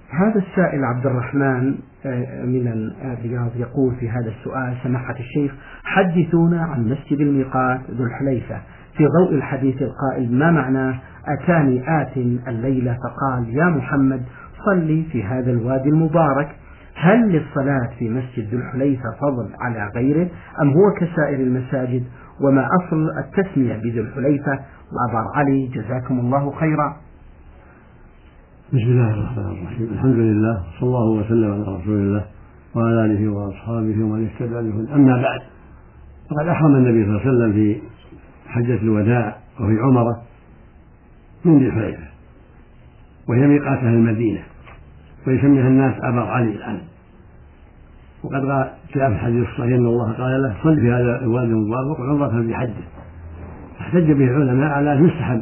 هذا السائل عبد الرحمن من الرياض يقول في هذا السؤال: سماحة الشيخ، حدثونا عن مسجد الميقات ذو الحليفة في ضوء الحديث القائل ما معناه: أتاني آت الليلة فقال يا محمد صلي في هذا الوادي المبارك. هل للصلاة في مسجد ذو الحليفة فضل على غيره أم هو كسائر المساجد؟ وما أصل التسمية بذو الحليفة؟ وأبار علي جزاكم الله خيرا. بسم الله الرحمن الرحيم. الحمد لله، صلى الله وسلم على رسول الله وعلى آله وأصحابه ومن اهتدى بهداه. أما بعد، فقد أحرم النبي صلى الله عليه وسلم في حجة الوداع وفي عمرة من ذي الحليفة، وهي ميقات أهل المدينة، ويسميها الناس أبار علي الآن. وقد جاء في الحديث الصحيح أن الله قال له: صل في هذا الوادي المبارك عمرة بحجه. احتج به العلماء على أن يستحب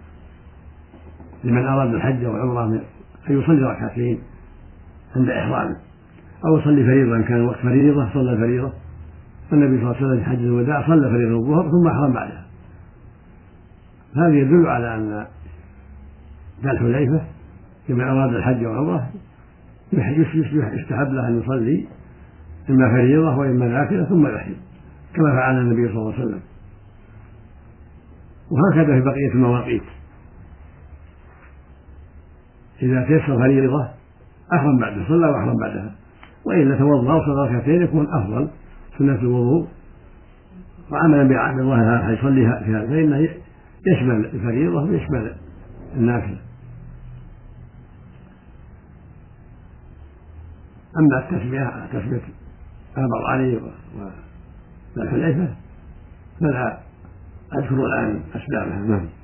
لمن أراد الحج والعمرة أن يصلي ركعتين عند إحرامه، أو يصلي فريضة إن كان وقت فريضة صلى فريضة. فالنبي صلى الله عليه وسلم في حجة الوداع صلى فريضة الظهر ثم أحرم بعدها. هذا يدل على أن ذا الحليفة لمن أراد الحج والعمرة يستحب له أن يصلي إما فريضة وإما نافلة ثم يحرم، كما فعل النبي صلى الله عليه وسلم. وهكذا في بقية المواقيت، إذا تيسر فريضة أحرم بعدها، صلى وأحرم بعدها، وإلا توضأ وصلى ركعتين يكون أفضل سنة الوضوء، وعملا بظاهر يصليها فيها، فإنه يشمل الفريضة ويشمل النافلة. أما تسمية أبر علي وذا الحليفة فلا أذكر الآن أسبابها.